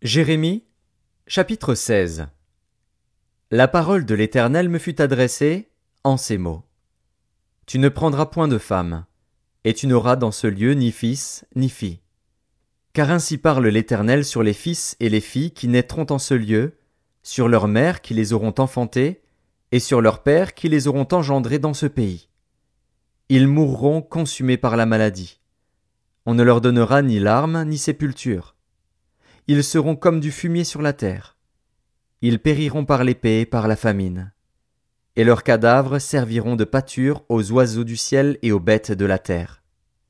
Jérémie, chapitre 16. La parole de l'Éternel me fut adressée en ces mots. Tu ne prendras point de femme, et tu n'auras dans ce lieu ni fils ni fille. Car ainsi parle l'Éternel sur les fils et les filles qui naîtront en ce lieu, sur leurs mères qui les auront enfantés, et sur leurs pères qui les auront engendrés dans ce pays. Ils mourront consumés par la maladie. On ne leur donnera ni larmes ni sépulture. Ils seront comme du fumier sur la terre. Ils périront par l'épée et par la famine. Et leurs cadavres serviront de pâture aux oiseaux du ciel et aux bêtes de la terre.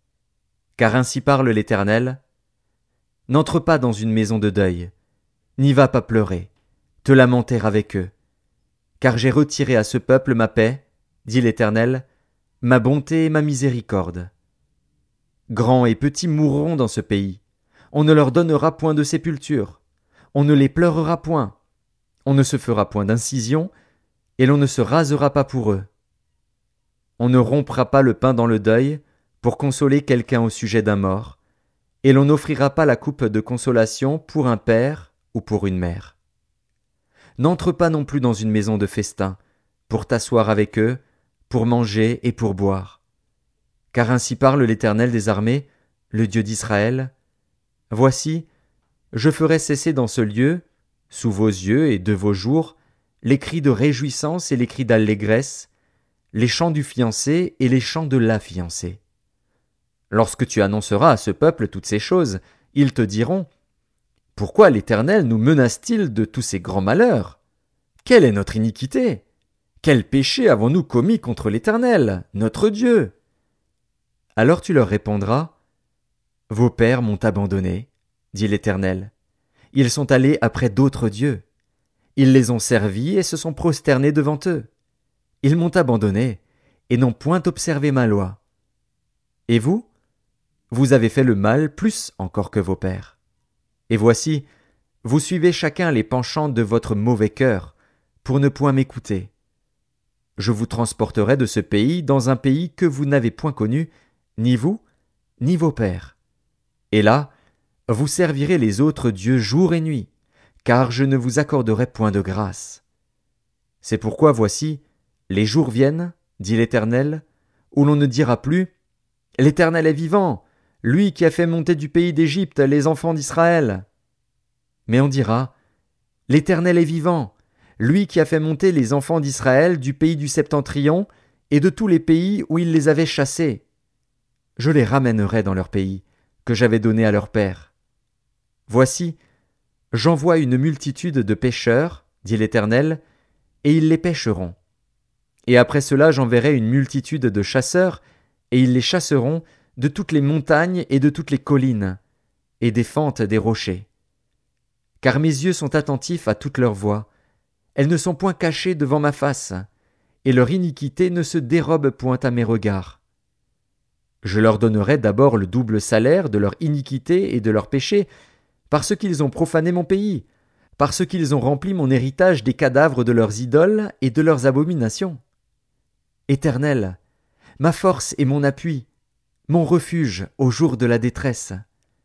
Car ainsi parle l'Éternel. N'entre pas dans une maison de deuil, n'y va pas pleurer, te lamenter avec eux. Car j'ai retiré à ce peuple ma paix, dit l'Éternel, ma bonté et ma miséricorde. Grands et petits mourront dans ce pays. On ne leur donnera point de sépulture. On ne les pleurera point. On ne se fera point d'incision, et l'on ne se rasera pas pour eux. On ne rompra pas le pain dans le deuil, pour consoler quelqu'un au sujet d'un mort, et l'on n'offrira pas la coupe de consolation pour un père ou pour une mère. N'entre pas non plus dans une maison de festin, pour t'asseoir avec eux, pour manger et pour boire. Car ainsi parle l'Éternel des armées, le Dieu d'Israël. Voici, je ferai cesser dans ce lieu, sous vos yeux et de vos jours, les cris de réjouissance et les cris d'allégresse, les chants du fiancé et les chants de la fiancée. Lorsque tu annonceras à ce peuple toutes ces choses, ils te diront: Pourquoi l'Éternel nous menace-t-il de tous ces grands malheurs? Quelle est notre iniquité? Quel péché avons-nous commis contre l'Éternel, notre Dieu? Alors tu leur répondras: Vos pères m'ont abandonné, dit l'Éternel. Ils sont allés après d'autres dieux. Ils les ont servis et se sont prosternés devant eux. Ils m'ont abandonné et n'ont point observé ma loi. Et vous? Vous avez fait le mal plus encore que vos pères. Et voici, vous suivez chacun les penchants de votre mauvais cœur, pour ne point m'écouter. Je vous transporterai de ce pays dans un pays que vous n'avez point connu, ni vous, ni vos pères. Et là, vous servirez les autres dieux jour et nuit, car je ne vous accorderai point de grâce. C'est pourquoi voici, les jours viennent, dit l'Éternel, où l'on ne dira plus: L'Éternel est vivant, lui qui a fait monter du pays d'Égypte les enfants d'Israël. Mais on dira: L'Éternel est vivant, lui qui a fait monter les enfants d'Israël du pays du Septentrion et de tous les pays où il les avait chassés. Je les ramènerai dans leur pays, que j'avais donné à leur père. Voici, j'envoie une multitude de pêcheurs, dit l'Éternel, et ils les pêcheront. Et après cela j'enverrai une multitude de chasseurs, et ils les chasseront de toutes les montagnes et de toutes les collines, et des fentes des rochers. Car mes yeux sont attentifs à toutes leurs voies, elles ne sont point cachées devant ma face, et leur iniquité ne se dérobe point à mes regards. Je leur donnerai d'abord le double salaire de leur iniquité et de leur péché, parce qu'ils ont profané mon pays, parce qu'ils ont rempli mon héritage des cadavres de leurs idoles et de leurs abominations. Éternel, ma force et mon appui, mon refuge au jour de la détresse.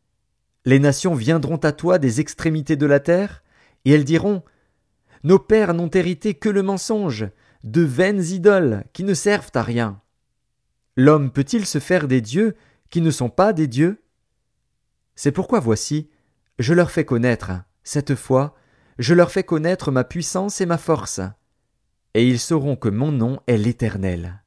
Les nations viendront à toi des extrémités de la terre, et elles diront: Nos pères n'ont hérité que le mensonge, de vaines idoles qui ne servent à rien. L'homme peut-il se faire des dieux qui ne sont pas des dieux? C'est pourquoi voici, je leur fais connaître, cette fois, je leur fais connaître ma puissance et ma force, et ils sauront que mon nom est l'Éternel.